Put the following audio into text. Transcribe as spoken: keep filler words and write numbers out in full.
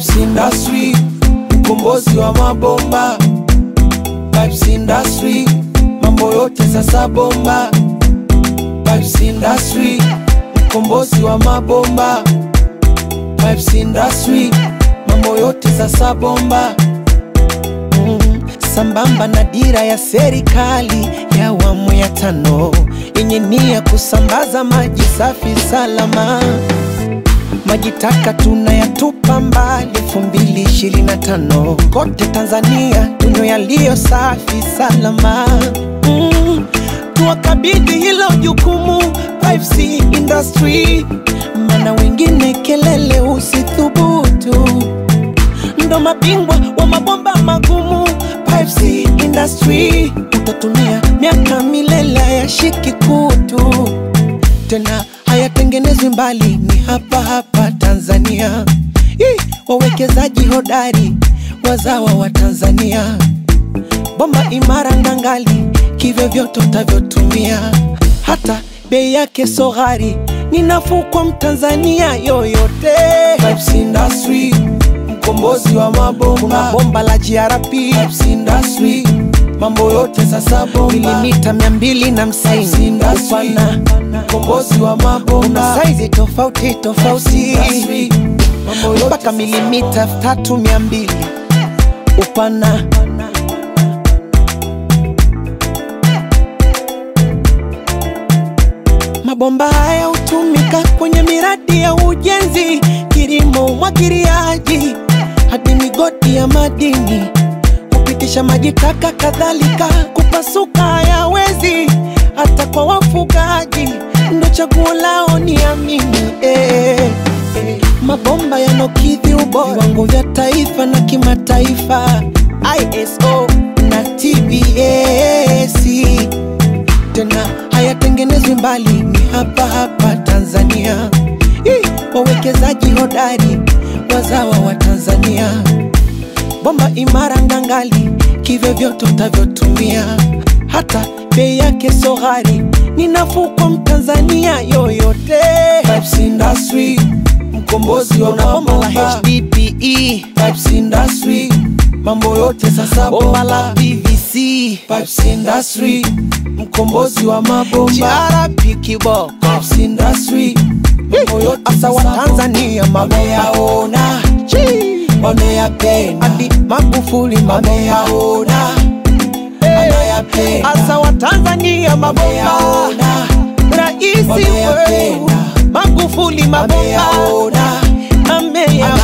Pipes Industry, mkombozi wa mabomba. Pipes Industry, mambo yote sasa bomba. Pipes Industry, mkombozi wa mabomba. Pipes Industry, mambo yote sasa bomba. mm, Sambamba na dira ya serikali ya awamu ya tano yenye nia kusambaza maji safi salama. Maji taka tunayatupa mbali elfu mbili ishirini na tano. Kote Tanzania tunywe yaliyo safi salama. mm, Tuwakabidhi hilo jukumu Pipes Industry, mana wengine kelele usithubutu. Ndo mabingwa wa mabomba magumu Pipes Industry, utatumia miaka milele ya shiki kutu. Tena hayatengenezwi mbali, ni hapa hapa Tanzania. Hii, wawekezaji hodari wazawa wa Tanzania. Bomba imara ngangali, kivyo vyote utavyotumia. Hata bei yake so ghali, ni nafuu kwa Mtanzania yoyote. Pipes Industry, mkombozi wa mabomba. Kuna bomba la G R P. Pipes Industry, mambo yote sasa bomba. Milimita mia mbili na hamsini upana, mkombozi wa mabomba. Kuna size tofauti tofauti, mpaka milimita tatu mia mbili upana. Mabomba haya hutumika kwenye miradi ya ujenzi, kilimo, umwagiliaji, hadi migodi ya madini. Kupitisha maji taka kadhalika, kupasuka hayawezi, hata kwa wafugaji ndo chaguo lao, ni amini eh, eh. Mabomba yanokidhi ubora viwango vya taifa na kimataifa, I S O na T B S. Tena hayatengenezwi mbali, ni hapa hapa Tanzania. Hii, wawekezaji hodari wazawa wa Tanzania. Bomba imara ngangali, kivyo vyote utavyotumia. Hata bei yake so ghali, ni nafuu kwa Mtanzania yoyote. Pipes Industry, mkombozi wa mabomba. La H D P E. Pipes Industry, mambo yote sasa bomba. Bomba la P V C. Pipes Industry, mkombozi wa mabomba. G R P Kibo. Pipes Industry, mambo yote asa wa Tanzania wameyaona, wameyapenda. Hadi Magufuli wameyaona, wameyapenda. Asa wa Tanzania wameyaona, Raisi wetu Magufuli wameyaona, ameyaona.